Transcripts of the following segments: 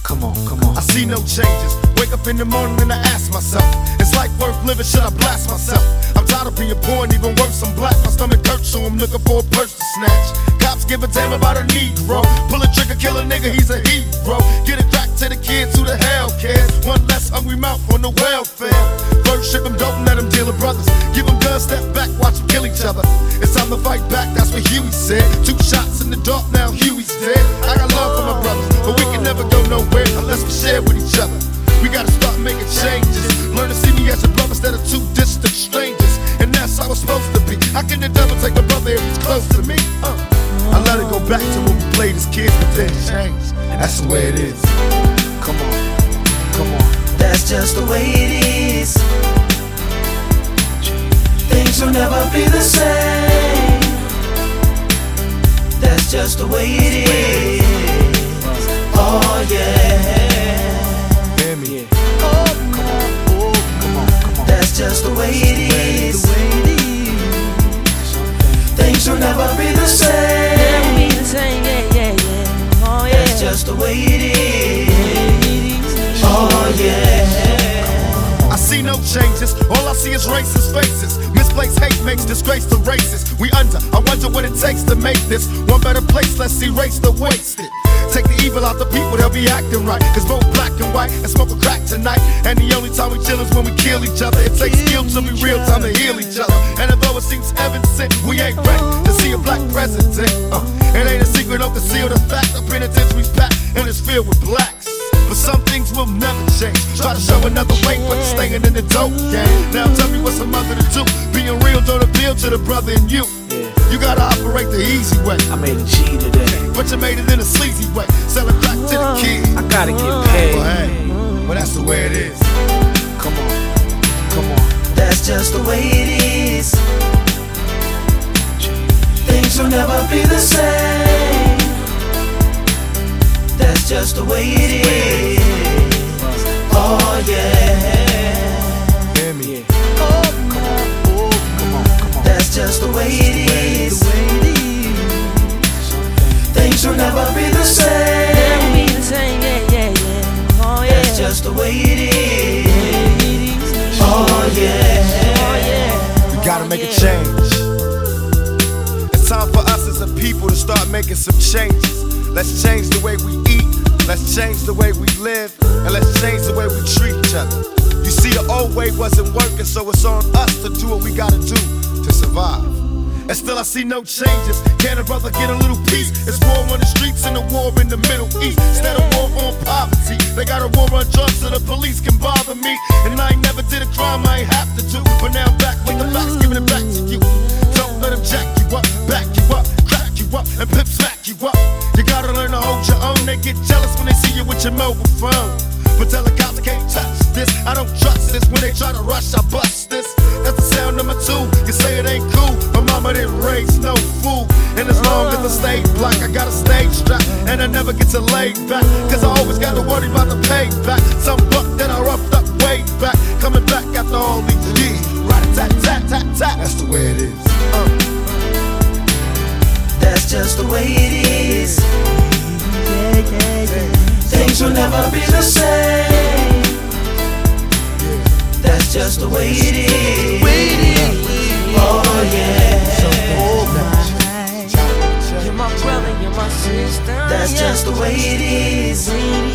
Come on, come on. I see no changes. Wake up in the morning and I ask myself, is life worth living? Should I blast myself? I'm tired of being poor and even worse, I'm black. My stomach hurts, so I'm looking for a purse to snatch. Cops give a damn about a Negro. Pull a trigger, kill a nigga, he's a hero. Get it back to the kids, who the hell cares? One less hungry mouth on the welfare. First ship them, don't let them deal with brothers. Give them guns, step back, watch them kill each other. It's time to fight back, that's what Huey said. 2 shots in the dark, now Huey's dead. I got love for my brothers, but we can never go nowhere unless we share with each other. We gotta start making changes. Learn to see me as a brother instead of 2 distant strangers. And that's how it's supposed to be. How can the devil take a brother if he's close to me? I let it go back to when we played as kids, but then it changed. That's the way it is. Come on, come on. That's just the way it is. Things will never be the same. That's just the way it is. Oh yeah. Hear me? Oh, come on, oh, come on, come on. That's just the way it is. Things will never be the same. Never be the same, yeah, yeah, yeah. Oh yeah. That's just the way it is. Oh yeah. I see no changes, all I see is racist faces. Misplaced hate makes disgrace to races. We under, I wonder what it takes to make this one better place. Let's erase the wasted. Take the evil out the people, they'll be acting right. Cause both black and white and smoke a crack tonight. And the only time we chill is when we kill each other. It takes skill to be real time to heal each other. And although it seems heaven sent, we ain't ready to see a black president. It ain't a secret, don't conceal the fact. The penitentiary's packed and it's filled with blacks. But some things will never change. Try to show another way, but you're staying in the dope game. Now tell me what's a mother to do. Being real don't appeal to the brother in you. You gotta operate the easy way. I made a G today, But you made it in a sleazy way. Sell it back to the kids. I gotta get paid. Well, hey, well that's the way it is. Come on, come on. That's just the way it is. Things will never be the same. That's just the way it is. Oh yeah. Hear me? Oh, come on, oh, come on, come on. That's just the way it is. Things will never be the same. Never be the same, yeah, yeah, yeah. Oh yeah. That's just the way it is. Oh yeah. Oh yeah. We gotta make a change. It's time for us as a people to start making some changes. Let's change the way we eat, let's change the way we live, and let's change the way we treat each other. You see, the old way wasn't working, so it's on us to do what we gotta do to survive. And still I see no changes. Can a brother get a little peace? It's war on the streets and a war in the Middle East. Instead of war on poverty, they got a war on drugs so the police can bother me. And I ain't never did a crime I ain't have to do, but now I'm back with the facts, giving it back to you. Don't let them jack you up, back you up, crack you up, and pimp smack you up. You gotta learn to hold your own. They get jealous when they see you with your mobile phone. But tell the cops I can't touch this. I don't trust this. When they try to rush, I bust this. That's the sound number 2. You say it ain't cool. My mama didn't raise no fool. And as long as I stay black, I got a stage strap. And I never get to lay back. Cause I always gotta worry about the payback. Some buck that I roughed up way back. Coming back after all these years. Rat-a-tat-tat-tat-tat. That's the way it is. That's just the way it is. Things will never be the same. That's just the way it is. Oh yeah. You're my brother, you're my sister. That's yeah. just the way it is.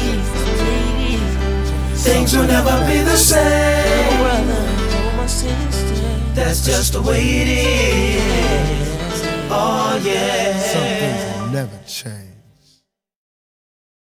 Things will never be the You're my same. brother, you're my sister. That's just the way it is. Oh yeah. Some things will never change.